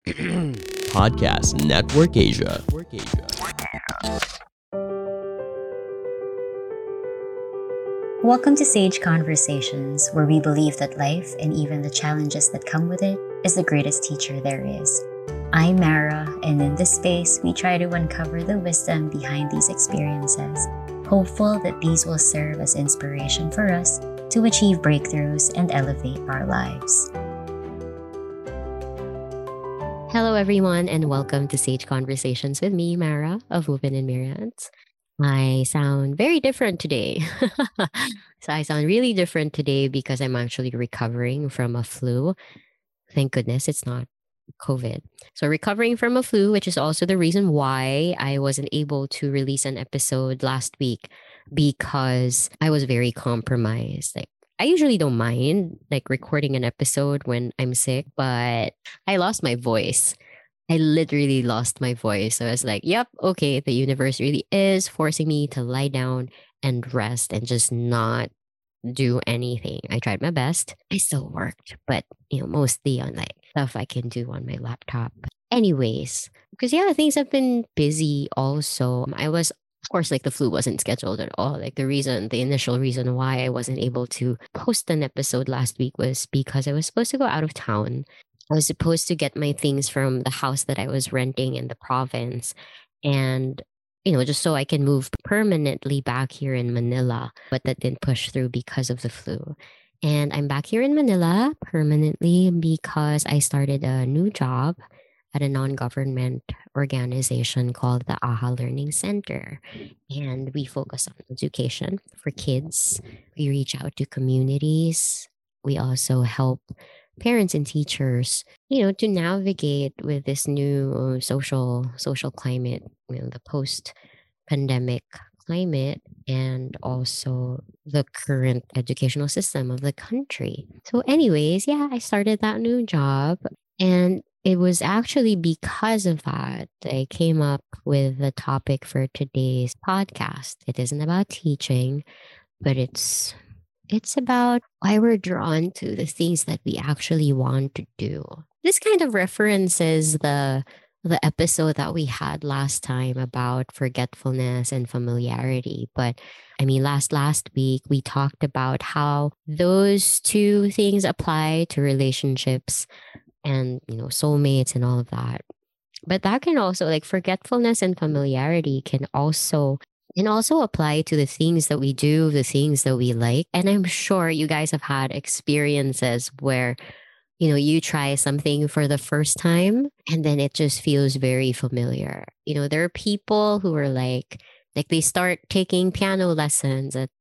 Podcast Network Asia. Welcome to Sage Conversations, where we believe that life and even the challenges that come with it is the greatest teacher there is. I'm Mara, and in this space, we try to uncover the wisdom behind these experiences, hopeful that these will serve as inspiration for us to achieve breakthroughs and elevate our lives. Hello, everyone, and welcome to Sage Conversations with me, Mara of Woven and Myriads. I sound very different today. So I sound really different today because I'm actually recovering from a flu. Thank goodness it's not COVID. So recovering from a flu, which is also the reason why I wasn't able to release an episode last week because I was very compromised. I usually don't mind recording an episode when I'm sick, but I lost my voice. I literally lost my voice. So I was like, yep, okay, the universe really is forcing me to lie down and rest and just not do anything. I tried my best. I still worked, but mostly on stuff I can do on my laptop. Anyways, because things have been busy also. I was, of course, the flu wasn't scheduled at all. The initial reason why I wasn't able to post an episode last week was because I was supposed to go out of town. I was supposed to get my things from the house that I was renting in the province and, just so I can move permanently back here in Manila. But that didn't push through because of the flu. And I'm back here in Manila permanently because I started a new job at a non-government organization called the AHA Learning Center. And we focus on education for kids. We reach out to communities. We also help parents and teachers, to navigate with this new social climate, the post-pandemic climate, and also the current educational system of the country. So anyways, I started that new job, and it was actually because of that I came up with the topic for today's podcast. It isn't about teaching, but it's about why we're drawn to the things that we actually want to do. This kind of references the episode that we had last time about forgetfulness and familiarity. But I mean, last week we talked about how those two things apply to relationships and soulmates and all of that. But that can also forgetfulness and familiarity can also apply to the things that we do, the things that we like. And I'm sure you guys have had experiences where, you try something for the first time and then it just feels very familiar. There are people who are like they start taking piano lessons at,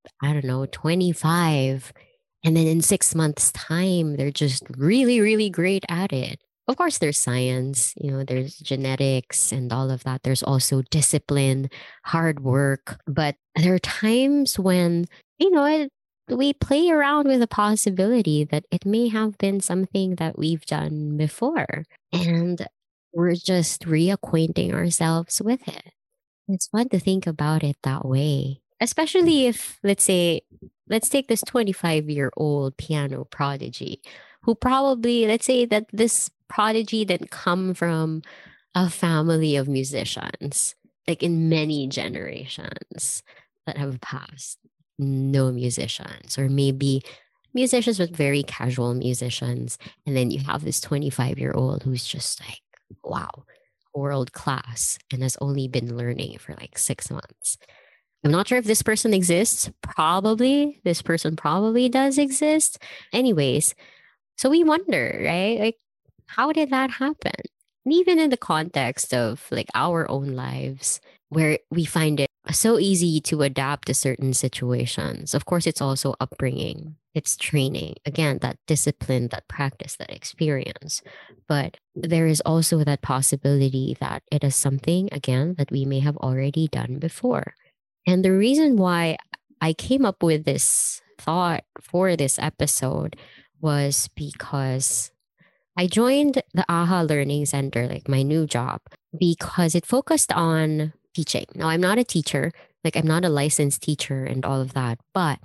25. And then in 6 months' time, they're just really, really great at it. Of course, there's science, there's genetics and all of that. There's also discipline, hard work. But there are times when, we play around with the possibility that it may have been something that we've done before. And we're just reacquainting ourselves with it. It's fun to think about it that way. Especially if, let's take this 25-year-old piano prodigy who probably, let's say that this prodigy didn't come from a family of musicians, in many generations that have passed, no musicians, or maybe musicians but very casual musicians. And then you have this 25-year-old who's just wow, world class and has only been learning for 6 months. I'm not sure if this person exists. Probably. This person probably does exist. Anyways, so we wonder, right? How did that happen? And even in the context of our own lives, where we find it so easy to adapt to certain situations. Of course, it's also upbringing. It's training. Again, that discipline, that practice, that experience. But there is also that possibility that it is something, again, that we may have already done before. And the reason why I came up with this thought for this episode was because I joined the AHA Learning Center, my new job, because it focused on teaching. Now, I'm not a teacher, I'm not a licensed teacher and all of that, but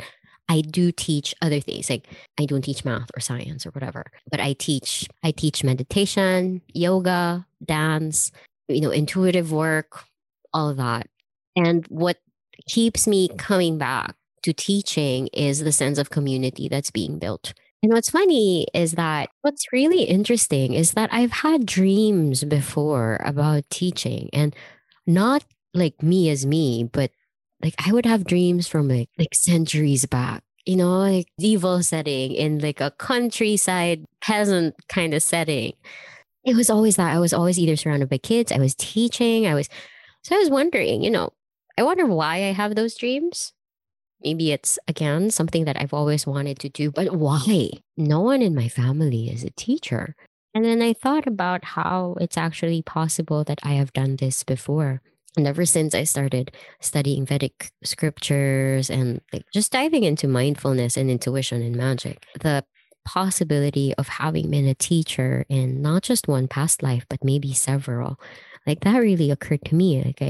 I do teach other things. Like I don't teach math or science or whatever, but I teach meditation, yoga, dance, intuitive work, all of that. And what keeps me coming back to teaching is the sense of community that's being built. And what's funny is that what's really interesting is that I've had dreams before about teaching, and not like me as me, but like I would have dreams from like centuries back, like evil setting in like a countryside peasant kind of setting. It was always that I was always either surrounded by kids, I was teaching, I was wondering, I wonder why I have those dreams. Maybe it's again something that I've always wanted to do, but why? No one in my family is a teacher. And then I thought about how it's actually possible that I have done this before. And ever since I started studying Vedic scriptures and like just diving into mindfulness and intuition and magic, the possibility of having been a teacher in not just one past life, but maybe several, like that really occurred to me. Like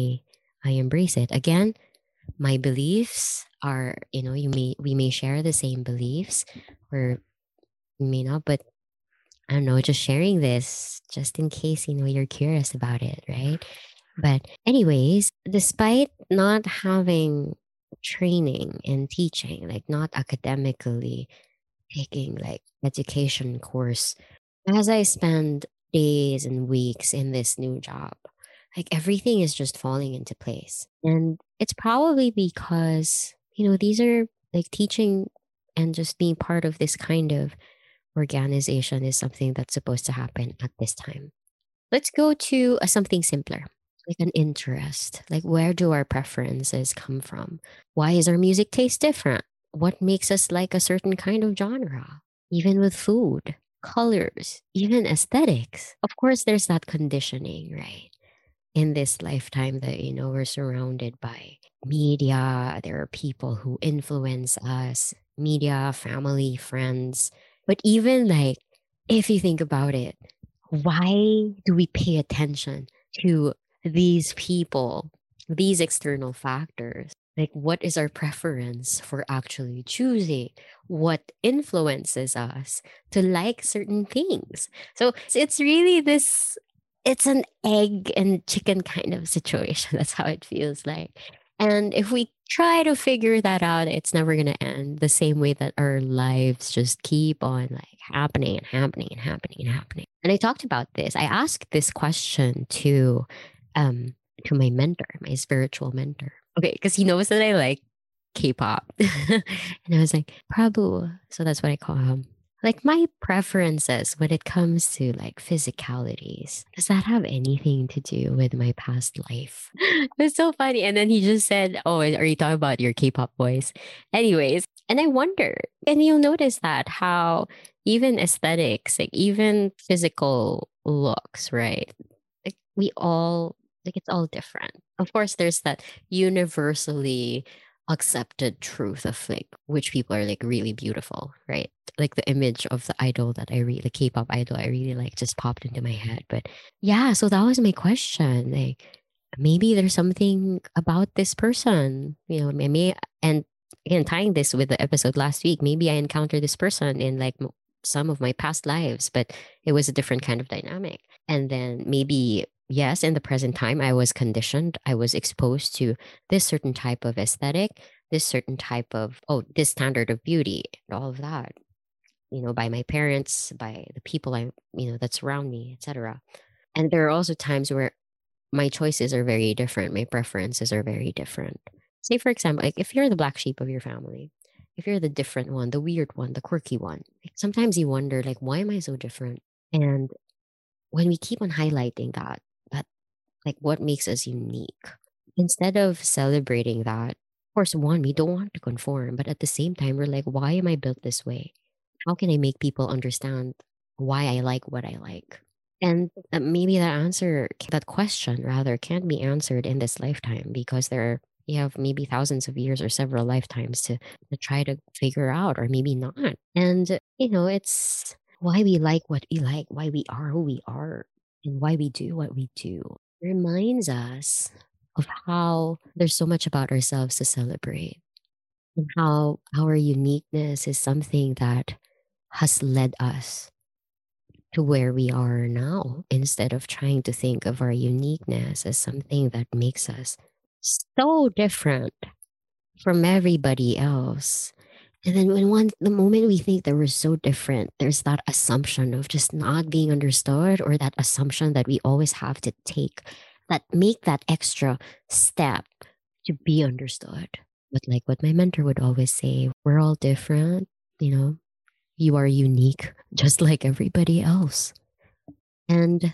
I embrace it. Again, my beliefs are, we may share the same beliefs or we may not, but I don't know, just sharing this just in case, you're curious about it, right? But anyways, despite not having training in teaching, like not academically taking like education course, as I spend days and weeks in this new job, like everything is just falling into place. And it's probably because, these are like teaching and just being part of this kind of organization is something that's supposed to happen at this time. Let's go to something simpler, like an interest. Like, where do our preferences come from? Why is our music taste different? What makes us like a certain kind of genre? Even with food, colors, even aesthetics. Of course, there's that conditioning, right? In this lifetime that, we're surrounded by media. There are people who influence us, media, family, friends. But even like, if you think about it, why do we pay attention to these people, these external factors? Like, what is our preference for actually choosing what influences us to like certain things? So it's really this, it's an egg and chicken kind of situation. That's how it feels like. And if we try to figure that out, it's never going to end the same way that our lives just keep on like happening and happening and happening and happening. And I talked about this. I asked this question um to my mentor, my spiritual mentor. Okay, because he knows that I like K-pop. And I was like, Prabhu. So that's what I call him. Like my preferences when it comes to like physicalities, does that have anything to do with my past life? It's so funny. And then he just said, oh, are you talking about your K-pop boys? Anyways, and I wonder, and you'll notice that how even aesthetics, like even physical looks, right? Like we all, like it's all different. Of course, there's that universally accepted truth of like which people are like really beautiful, right? Like the image of the idol that I really, the K-pop idol I really like just popped into my head. But yeah, so that was my question. Like maybe there's something about this person, maybe, and again, tying this with the episode last week, maybe I encountered this person in like some of my past lives, but it was a different kind of dynamic. And then maybe, yes, in the present time, I was conditioned, I was exposed to this certain type of aesthetic, this certain type of, oh, this standard of beauty, and all of that, by my parents, by the people that surround me, etc. And there are also times where my choices are very different, my preferences are very different. Say, for example, like if you're the black sheep of your family, if you're the different one, the weird one, the quirky one, like, sometimes you wonder, like, why am I so different? And when we keep on highlighting that like what makes us unique, instead of celebrating that, of course, one, we don't want to conform, but at the same time, we're like, why am I built this way? How can I make people understand why I like what I like? And maybe that question rather, can't be answered in this lifetime because you have maybe thousands of years or several lifetimes to try to figure out, or maybe not. And, it's why we like what we like, why we are who we are, and why we do what we do. Reminds us of how there's so much about ourselves to celebrate. and how our uniqueness is something that has led us to where we are now, instead of trying to think of our uniqueness as something that makes us so different from everybody else. And then the moment we think that we're so different, there's that assumption of just not being understood, or that assumption that we always have to take that make that extra step to be understood. But like what my mentor would always say, we're all different, you know, you are unique just like everybody else. And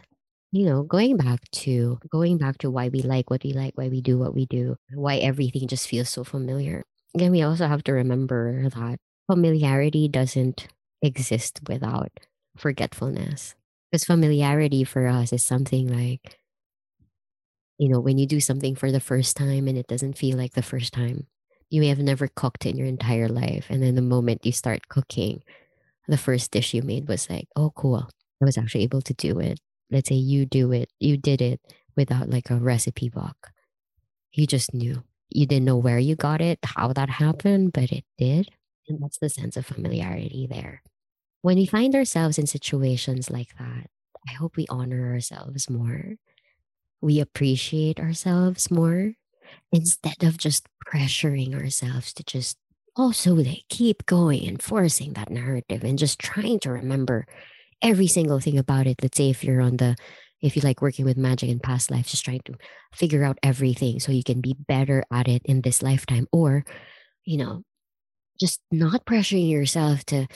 going back to why we like what we like, why we do what we do, why everything just feels so familiar. Again, we also have to remember that familiarity doesn't exist without forgetfulness. Because familiarity for us is something like, when you do something for the first time and it doesn't feel like the first time. You may have never cooked in your entire life. And then the moment you start cooking, the first dish you made was like, oh, cool. I was actually able to do it. Let's say you did it without like a recipe book. You just knew. You didn't know where you got it, how that happened, but it did. And that's the sense of familiarity there. When we find ourselves in situations like that, I hope we honor ourselves more. We appreciate ourselves more, instead of just pressuring ourselves to just also like keep going and forcing that narrative and just trying to remember every single thing about it. Let's say if you like working with magic in past lives, just trying to figure out everything so you can be better at it in this lifetime. Or, you know, just not pressuring yourself to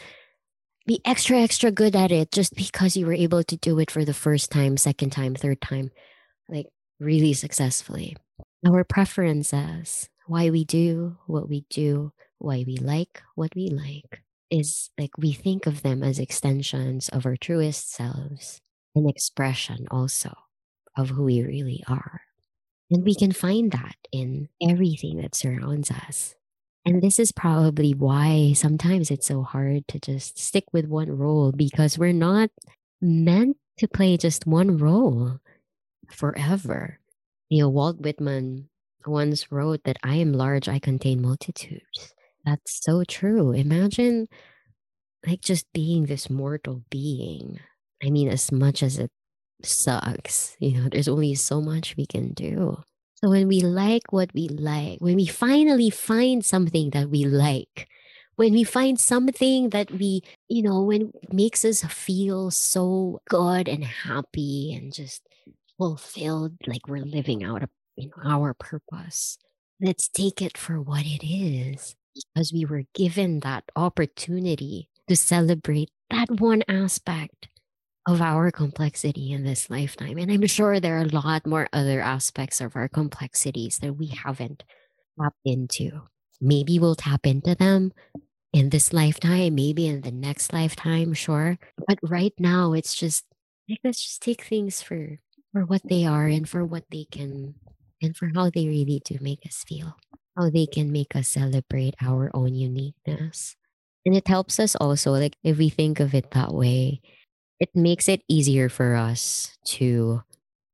be extra, extra good at it just because you were able to do it for the first time, second time, third time, like really successfully. Our preferences, why we do what we do, why we like what we like, is like we think of them as extensions of our truest selves, an expression also of who we really are. And we can find that in everything that surrounds us. And this is probably why sometimes it's so hard to just stick with one role, because we're not meant to play just one role forever. Walt Whitman once wrote that I am large, I contain multitudes. That's so true. Imagine like just being this mortal being. I mean, as much as it sucks, there's only so much we can do. So when we like what we like, when we finally find something that we like, when we find something that when it makes us feel so good and happy and just fulfilled, like we're living out our purpose, let's take it for what it is, because we were given that opportunity to celebrate that one aspect of our complexity in this lifetime. And I'm sure there are a lot more other aspects of our complexities that we haven't tapped into. Maybe we'll tap into them in this lifetime, maybe in the next lifetime, sure. But right now, it's just like, let's just take things for what they are, and for what they can, and for how they really do make us feel, how they can make us celebrate our own uniqueness. And it helps us also, like, if we think of it that way, it makes it easier for us to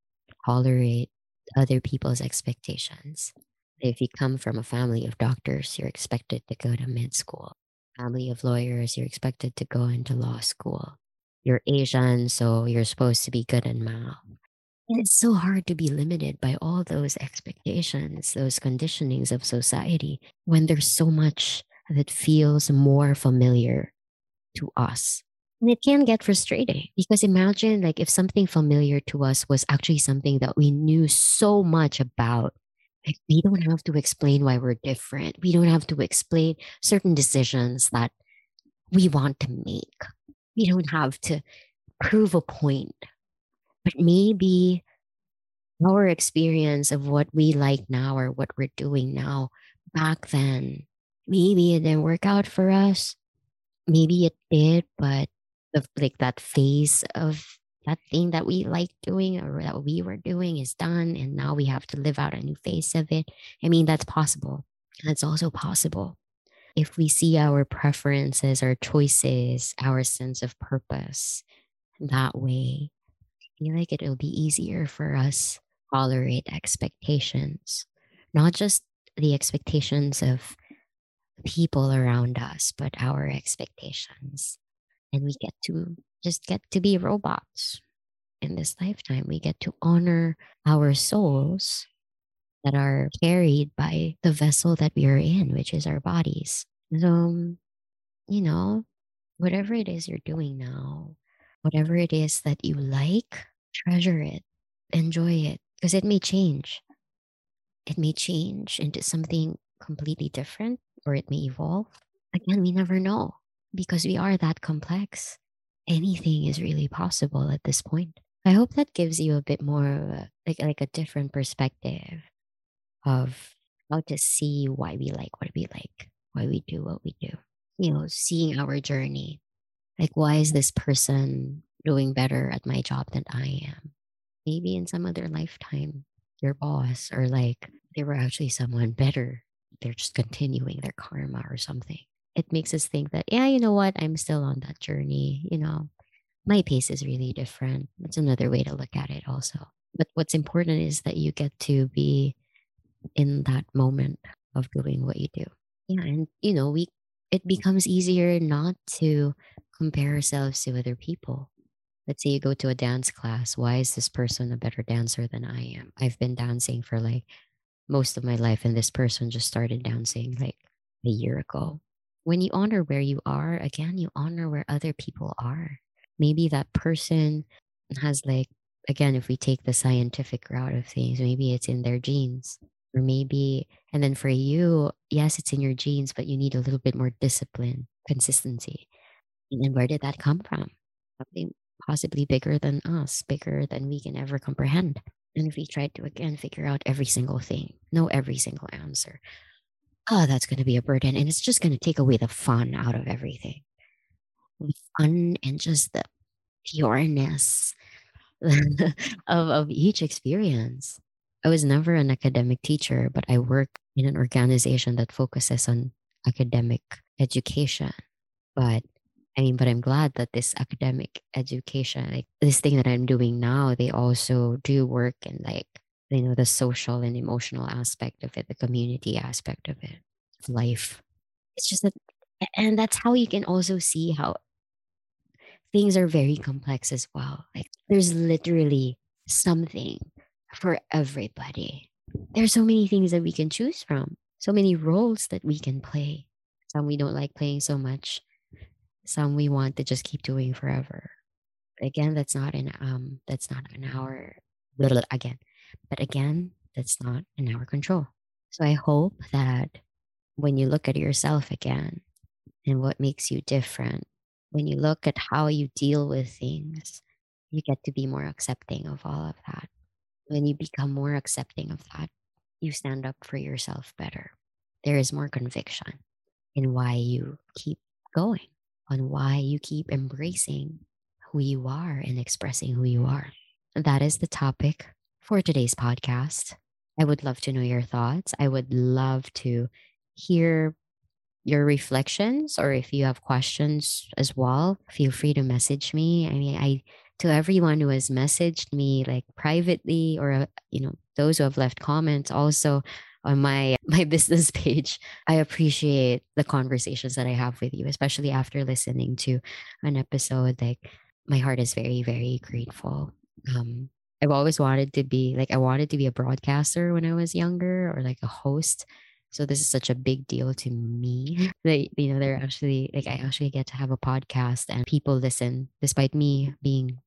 tolerate other people's expectations. If you come from a family of doctors, you're expected to go to med school. Family of lawyers, you're expected to go into law school. You're Asian, so you're supposed to be good in math. And it's so hard to be limited by all those expectations, those conditionings of society, when there's so much that feels more familiar to us. And it can get frustrating, because imagine like if something familiar to us was actually something that we knew so much about. Like, we don't have to explain why we're different. We don't have to explain certain decisions that we want to make. We don't have to prove a point. But maybe our experience of what we like now, or what we're doing now, back then, maybe it didn't work out for us. Maybe it did, but like that phase of that thing that we like doing, or that we were doing, is done, and now we have to live out a new phase of it. I mean, that's possible. That's also possible if we see our preferences, our choices, our sense of purpose that way. I feel like it'll be easier for us to tolerate expectations, not just the expectations of people around us, but our expectations. And we get to just get to be robots in this lifetime. We get to honor our souls that are carried by the vessel that we are in, which is our bodies. So, you know, whatever it is you're doing now, whatever it is that you like, treasure it, enjoy it, because it may change. It may change into something completely different, or it may evolve. Again, we never know because we are that complex. Anything is really possible at this point. I hope that gives you a bit more of like a different perspective of how to see why we like what we like, why we do what we do. Seeing our journey. Like, why is this person doing better at my job than I am? Maybe in some other lifetime, your boss, or like they were actually someone better. They're just continuing their karma or something. It makes us think that, yeah, you know what? I'm still on that journey. My pace is really different. That's another way to look at it, also. But what's important is that you get to be in that moment of doing what you do. Yeah, and it becomes easier not to compare ourselves to other people. Let's say you go to a dance class. Why is this person a better dancer than I am? I've been dancing for like most of my life, and this person just started dancing like a year ago. When you honor where you are, again, you honor where other people are. Maybe that person has, like, again, if we take the scientific route of things, maybe it's in their genes. Or maybe, and then for you, yes, it's in your genes, but you need a little bit more discipline, consistency. And then where did that come from? Something possibly bigger than us, bigger than we can ever comprehend. And if we try to again figure out every single thing, know every single answer, that's going to be a burden. And it's just going to take away the fun out of everything. The fun and just the pureness of each experience. I was never an academic teacher, but I work in an organization that focuses on academic education. But but I'm glad that this academic education, like this thing that I'm doing now, they also do work in, like, the social and emotional aspect of it, the community aspect of it, life. It's just that, and that's how you can also see how things are very complex as well. Like, there's literally something for everybody. There's so many things that we can choose from, so many roles that we can play. Some we don't like playing so much, some we want to just keep doing forever. Again, that's not in our again. But again, that's not in our control. So I hope that when you look at yourself again and what makes you different, when you look at how you deal with things, you get to be more accepting of all of that. When you become more accepting of that, you stand up for yourself better. There is more conviction in why you keep going, on why you keep embracing who you are and expressing who you are. That is the topic for today's podcast. I would love to know your thoughts. I would love to hear your reflections, or if you have questions as well, feel free to message me. I mean, I to everyone who has messaged me like privately, or those who have left comments also on my my business page, I appreciate the conversations that I have with you, especially after listening to an episode. Like, my heart is very, very grateful. um I've always wanted to be like, I wanted to be a broadcaster when I was younger, or like a host. So this is such a big deal to me. They're actually, like, I actually get to have a podcast and people listen despite me being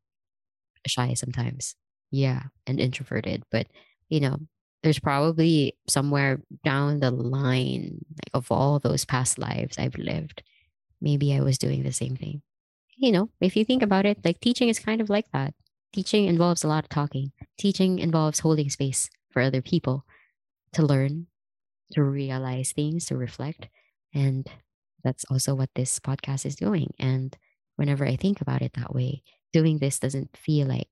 shy sometimes. Yeah, and introverted. But, you know, there's probably somewhere down the line, like, of all those past lives I've lived, maybe I was doing the same thing. If you think about it, like, teaching is kind of like that. Teaching involves a lot of talking. Teaching involves holding space for other people to learn, to realize things, to reflect. And that's also what this podcast is doing. And whenever I think about it that way, doing this doesn't feel like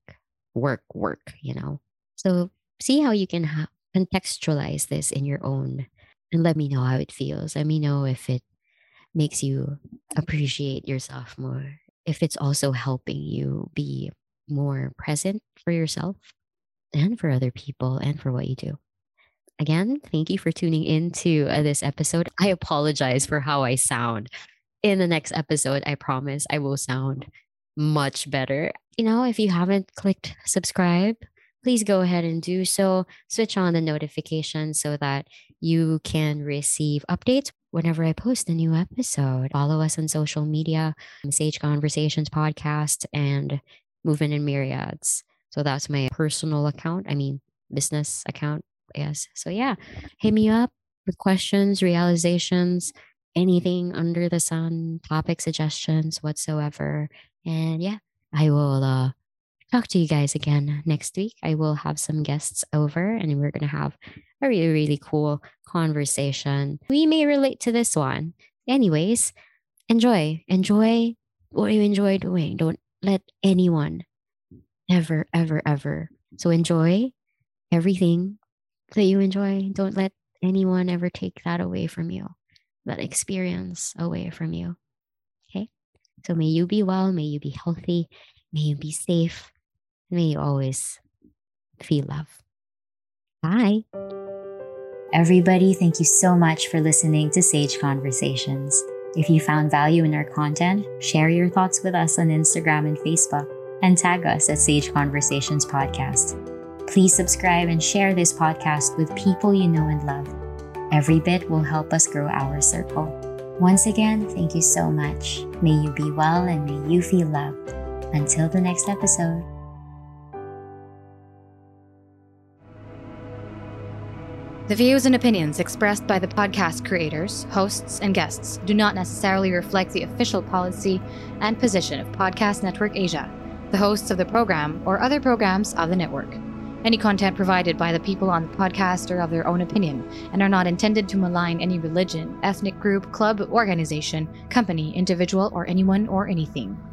work. So see how you can contextualize this in your own, and let me know how it feels. Let me know if it makes you appreciate yourself more, if it's also helping you be more present for yourself and for other people and for what you do. again, thank you for tuning in to this episode. I apologize for how I sound. In the next episode, I promise I will sound much better. If you haven't clicked subscribe, please go ahead and do so. Switch on the notifications so that you can receive updates whenever I post a new episode. Follow us on social media, Sage Conversations Podcast and Movement in Myriads. So that's my personal account. Business account. Yes. So yeah, hit me up with questions, realizations, anything under the sun, topic suggestions whatsoever. And yeah, I will talk to you guys again next week. I will have some guests over and we're going to have a really, really cool conversation. We may relate to this one. Anyways, enjoy what you enjoy doing. Don't let anyone ever, ever, ever. So enjoy everything that you enjoy. Don't let anyone ever take that away from you, that experience away from you. Okay? So may you be well, may you be healthy, may you be safe, may you always feel love. Bye. Everybody, thank you so much for listening to Sage Conversations. If you found value in our content, share your thoughts with us on Instagram and Facebook and tag us at Sage Conversations Podcast. Please subscribe and share this podcast with people you know and love. Every bit will help us grow our circle. Once again, thank you so much. May you be well and may you feel loved. Until the next episode. The views and opinions expressed by the podcast creators, hosts, and guests do not necessarily reflect the official policy and position of Podcast Network Asia, the hosts of the program, or other programs of the network. Any content provided by the people on the podcast are of their own opinion and are not intended to malign any religion, ethnic group, club, organization, company, individual, or anyone or anything.